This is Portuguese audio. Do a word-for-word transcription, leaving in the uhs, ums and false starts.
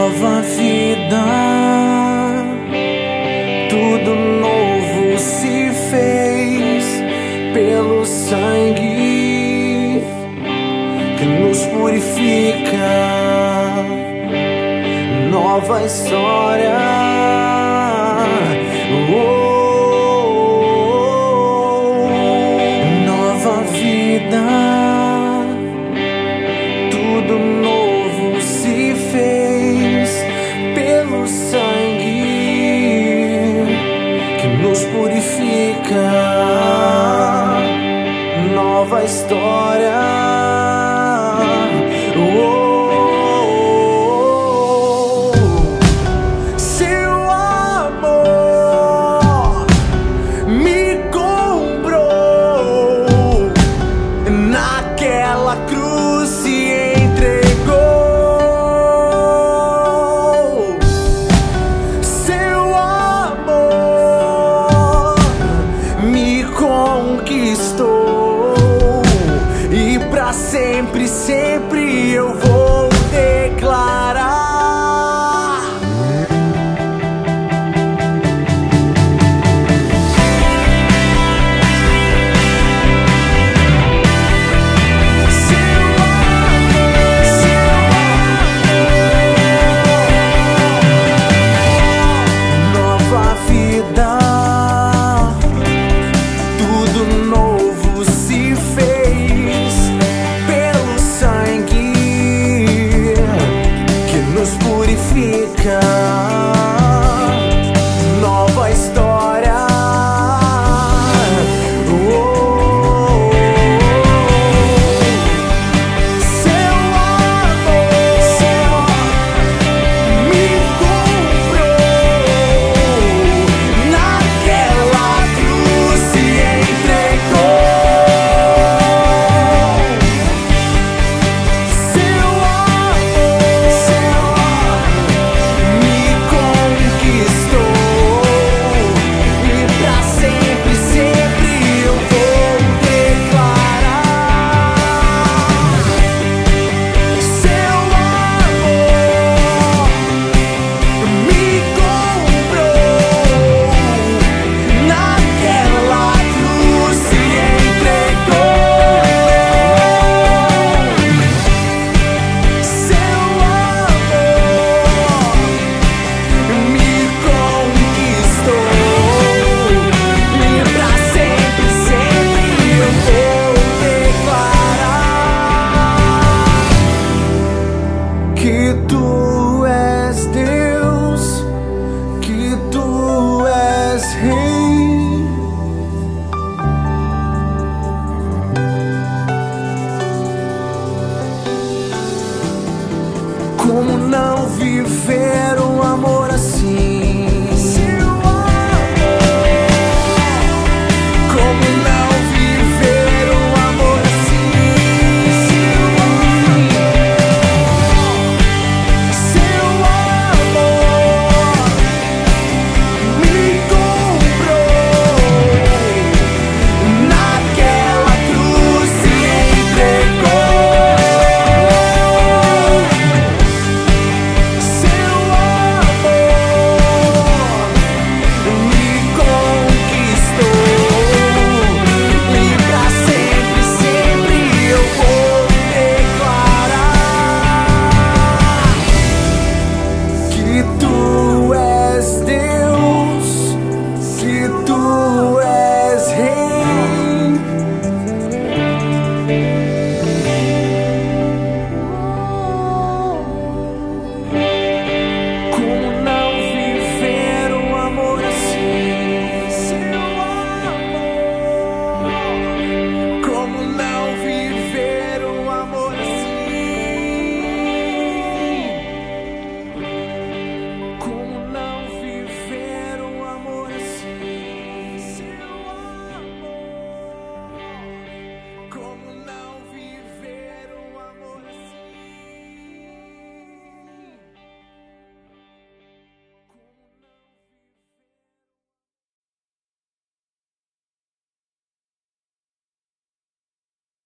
nova vida, tudo novo se fez pelo sangue que nos purifica. Nova história, oh, nova vida, tudo novo se fez pelo sangue que nos purifica. Nova história, oh, seu amor me comprou, naquela cruz se entregou. Seu amor me conquistou, e pra sempre, sempre eu vou declarar. Nova história, oh, seu amor, seu me comprou, naquela cruz se entregou. Seu amor, seu que tu és Deus, que tu és Rei. Como não viver um amor assim?